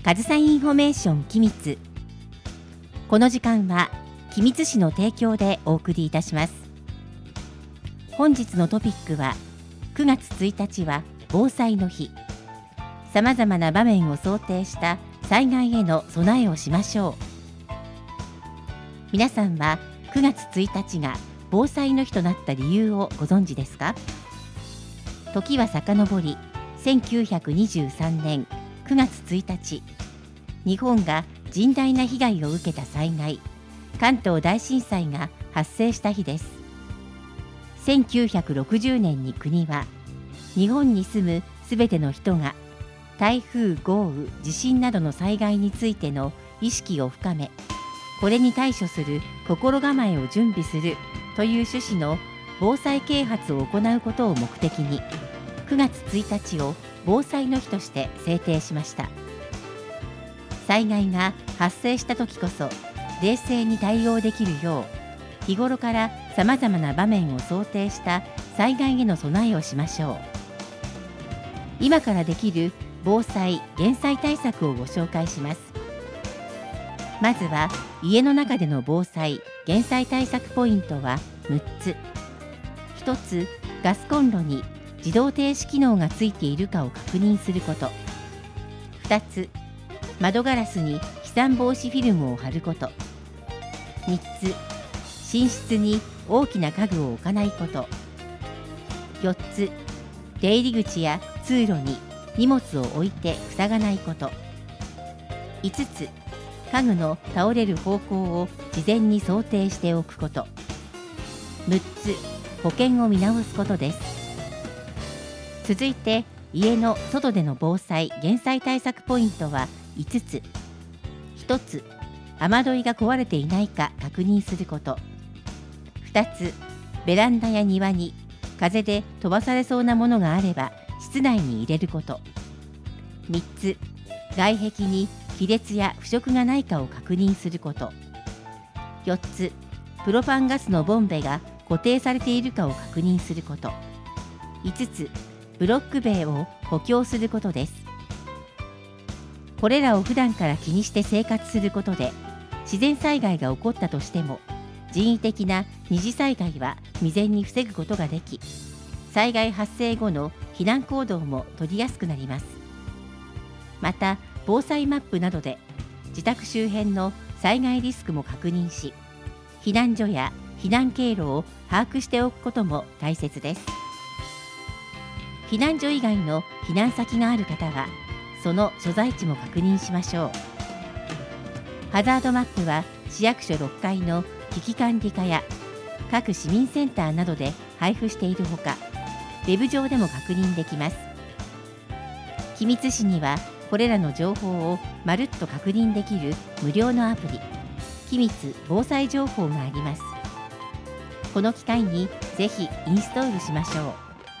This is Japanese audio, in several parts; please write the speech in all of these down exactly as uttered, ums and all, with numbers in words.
かずさインフォメーション君津。この時間は君津市の提供でお送りいたします。本日のトピックはくがつついたちは防災の日。さまざまな場面を想定した災害への備えをしましょう。皆さんはくがつついたちが防災の日となった理由をご存知ですか？時は遡りせんきゅうひゃくにじゅうさんねんくがつついたち、日本が甚大な被害を受けた災害、関東大震災が発生した日です。せんきゅうひゃくろくじゅうねんに国は、日本に住むすべての人が台風、豪雨、地震などの災害についての意識を深め、これに対処する心構えを準備するという趣旨の防災啓発を行うことを目的に、くがつついたちを防災の日として制定しました。災害が発生した時こそ冷静に対応できるよう、日頃からさまざまな場面を想定した災害への備えをしましょう。今からできる防災・減災対策をご紹介します。まずは家の中での防災・減災対策ポイントはむっつ。ひとつ、ガスコンロに自動停止機能がついているかを確認すること。ふたつ、窓ガラスに飛散防止フィルムを貼ること。みっつ、寝室に大きな家具を置かないこと。よっつ、出入り口や通路に荷物を置いて塞がないこと。いつつ、家具の倒れる方向を事前に想定しておくこと。むっつ、保険を見直すことです。続いて家の外での防災・減災対策ポイントはいつつ。ひとつ、雨どいが壊れていないか確認すること。ふたつ、ベランダや庭に風で飛ばされそうなものがあれば室内に入れること。みっつ、外壁に亀裂や腐食がないかを確認すること。よっつ、プロパンガスのボンベが固定されているかを確認すること。いつつ、ブロック塀を補強することです。これらを普段から気にして生活することで、自然災害が起こったとしても人為的な二次災害は未然に防ぐことができ、災害発生後の避難行動も取りやすくなります。また防災マップなどで自宅周辺の災害リスクも確認し、避難所や避難経路を把握しておくことも大切です。避難所以外の避難先がある方は、その所在地も確認しましょう。ハザードマップは市役所ろっかいの危機管理課や各市民センターなどで配布しているほか、ウェブ上でも確認できます。君津市にはこれらの情報をまるっと確認できる無料のアプリ、君津防災情報があります。この機会にぜひインストールしましょう。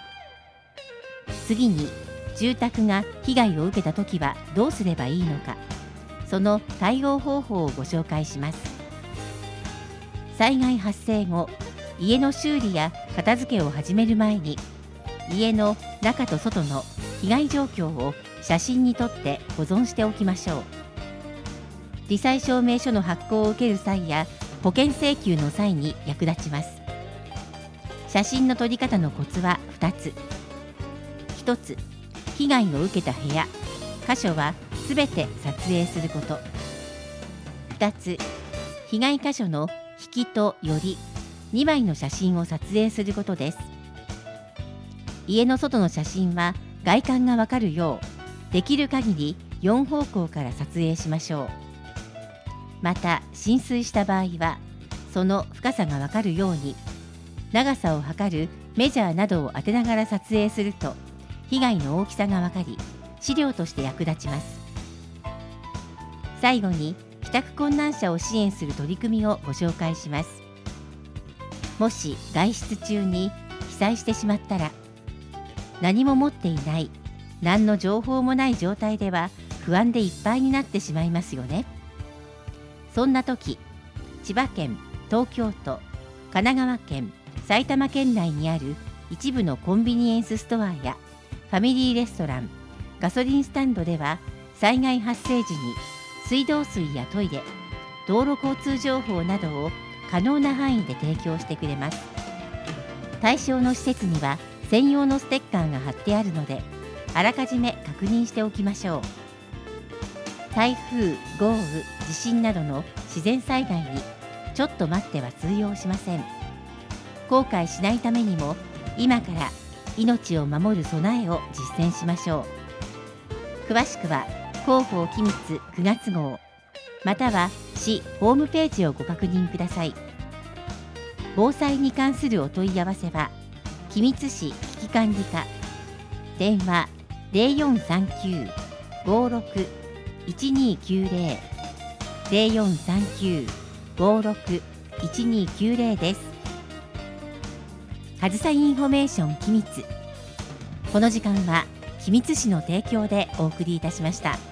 次に、住宅が被害を受けたときはどうすればいいのか、その対応方法をご紹介します。災害発生後、家の修理や片付けを始める前に、家の中と外の被害状況を写真に撮って保存しておきましょう。罹災証明書の発行を受ける際や保険請求の際に役立ちます。写真の撮り方のコツはふたつ。ひとつ、被害を受けた部屋、箇所はすべて撮影すること。ふたつ、被害箇所の引きと寄りにまいの写真を撮影することです。家の外の写真は外観がわかるよう、できる限りよん方向から撮影しましょう。また浸水した場合は、その深さがわかるように長さを測るメジャーなどを当てながら撮影すると、被害の大きさがわかり、資料として役立ちます。最後に、帰宅困難者を支援する取り組みをご紹介します。もし外出中に被災してしまったら、何も持っていない、何の情報もない状態では不安でいっぱいになってしまいますよね。そんな時、千葉県、東京都、神奈川県、埼玉県内にある一部のコンビニエンスストアやファミリーレストラン、ガソリンスタンドでは災害発生時に水道水やトイレ、道路交通情報などを可能な範囲で提供してくれます。対象の施設には専用のステッカーが貼ってあるので、あらかじめ確認しておきましょう。台風、豪雨、地震などの自然災害にちょっと待っては通用しません。後悔しないためにも、今から命を守る備えを実践しましょう。詳しくは広報機密くがつ号、または市ホームページをご確認ください。防災に関するお問い合わせは、君津市危機管理課、電話 ゼロよんさんきゅう ごろく いちにきゅうゼロ ゼロよんさんきゅう ごろく いちにきゅうゼロです。はずさインフォメーション機密。この時間は君津市の提供でお送りいたしました。